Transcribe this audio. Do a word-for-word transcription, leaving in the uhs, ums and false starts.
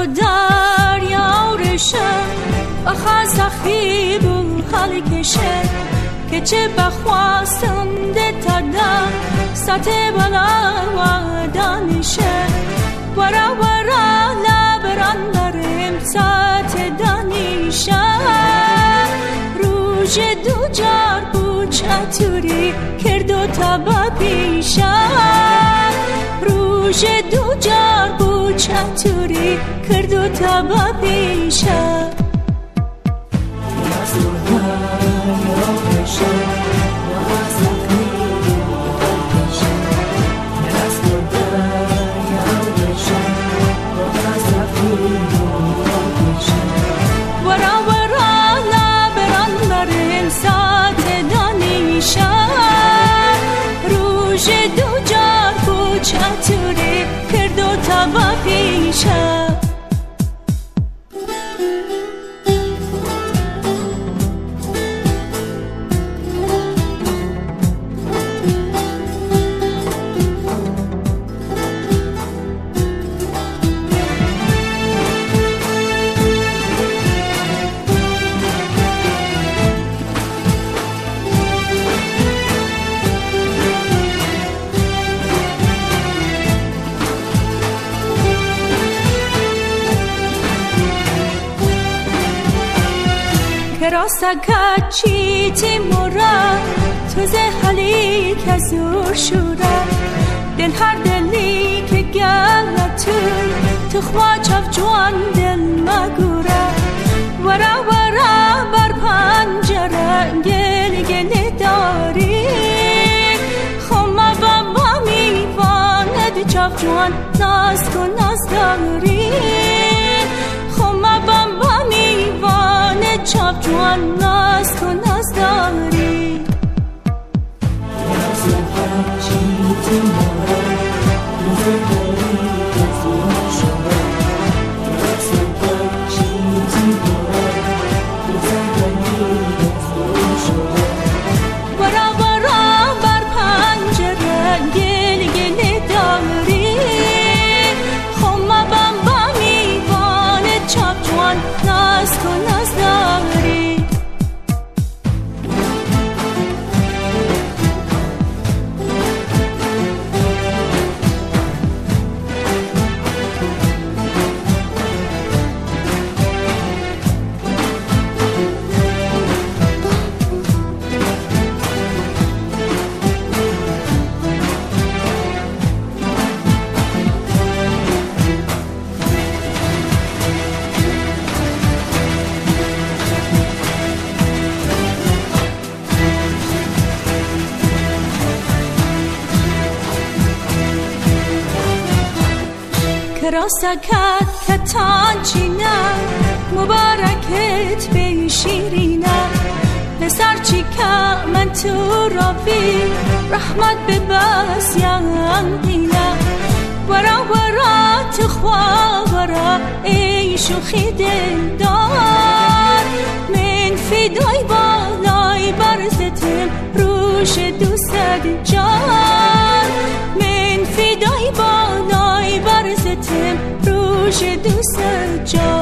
دریا رشم و خزخی بو حال کشه که چه بخواستنده تردم سطح بلا و دانشه ورا ورا لبران برم سطح دانشه روژ دو جار بو چطوری کرد و تبا پیشه روژ دو جار بو چطوری کرد و تبا پیشه چطوری کرد و تبا پیشه راستا کچی تیمورا تو زهالی که زور شورا دل هر دلی که گلتوی تو خواه چاف جوان دل مگورا ورا ورا بر پنجره گل گل داری خوما بابا میواند چاف جوان ناز کن ناز داری خوما بابا میواند چاپ جوان ناز کن ناز داری ورا ورا بر پنجره گل گل داری خوما بابا میواند چاپ جوان ناز کن ناز داری راسکت کتان چینه مبارکت به شیرینه پسر چی که من تو راوی رحمت به بس یقینه ورا ورا تو خواه ورا ای شوخی دلدار من فدای بالای برزتم روش دوست جان من فدای بالای برزتم روش دوست جان